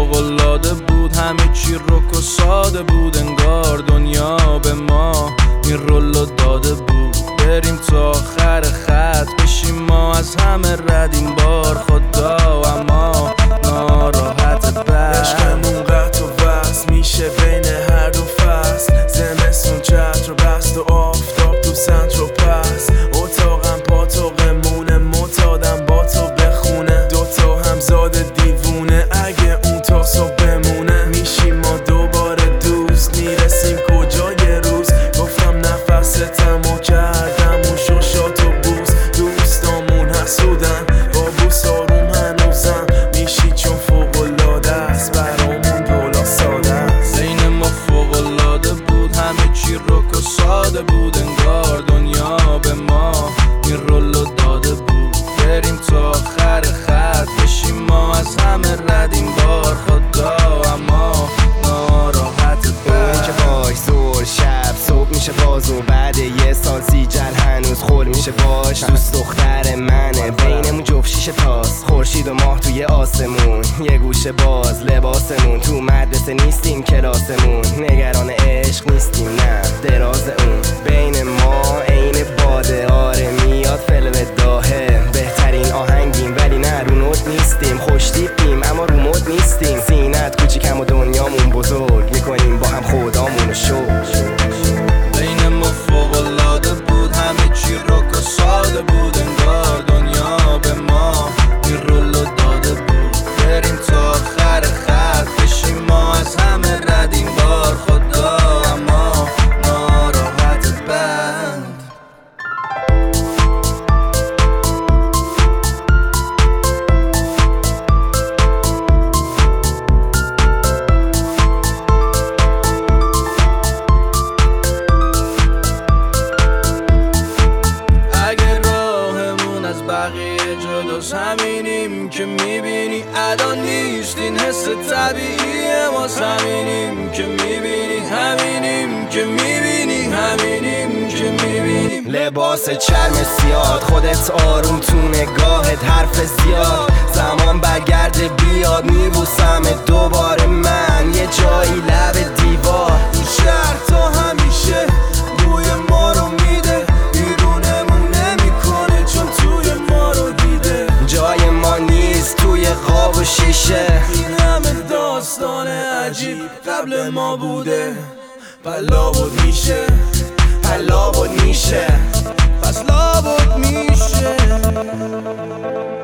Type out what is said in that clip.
فوق‌العاده بود، همه چی رک و ساده بود، انگار دنیا به ما این رولو داده بود. بریم تا آخر خط بشیم ما از همه رد این بار خدا، اما ناراحت بر عشقمون قطع و وصل میشه بین هر دو فصل. زمستون چتر بست و آفتاب تو سنتر و پس. اتاقم پاتوقمونه معتادم با تو بخونه، دوتا همزاد دیوونه اگه اون تا صبح بمونه. میشیم ما دوباره دوست، میرسیم کجای روز. گفتم نفستم و کردم و شاشات و بوس. دوستامون حسودن با بوس آروم هنوزم میشی چون فوق‌العاده است برامون دولا ساده است. بین ما فوق‌العاده بود، همه چی رک و ساده بود، انگار دنیا به ما این رولو داده بود. بریم تا آخر خط بشیم ما از همه رد این بار خدا، اما ناراحت بر که باش زور شب صبح میشه بازو بعد یه سال سیجل هنوز خول میشه باش. دوست دختر منه بینمون جفت شیشه تاس، خورشید و ماه توی آسمون، یه گوشه باز لباسمون. تو مدرسه نیستیم کلاسمون، نگران عشق نیستیم نه دراز اون. بین ما عین باده آره میاد فلو داهه، بهترین آهنگیم ولی نه رو نوت نیستیم. خوش تیپیم اما رو مد نیستیم، سینت کوچیکم و دنیامون بزرگ، میکنیم با هم خدامونو شکر. بین ما فوق‌العاده بود، همه چی رک و ساده بود، انگار دنیا به ما این رولو داده بود. بریم تا آخر خط بشیم ما از همه رد این بار خدا، اما ناراحت بند. بقیه جداست همینیم که میبینی ادا نیست، این حس طبیعیه ماست. همینیم که میبینی، همینیم که میبینی، همینیم که میبینیم. لباس چرم سیاد خودت آروم تو نگاهت حرف زیاد. زمان برگرده بیاد میبوسم دوباره من یه جایی لب دیوار. این شهر تا همیشه بوی ما رو میده، بیرونمون نمیکنه چون توی ما رو دیده. جای ما نیست توی خواب و شیشه، این همه داستان عجیب قبل ما بوده. لابد میشه، لابد میشه، پس لابد میشه.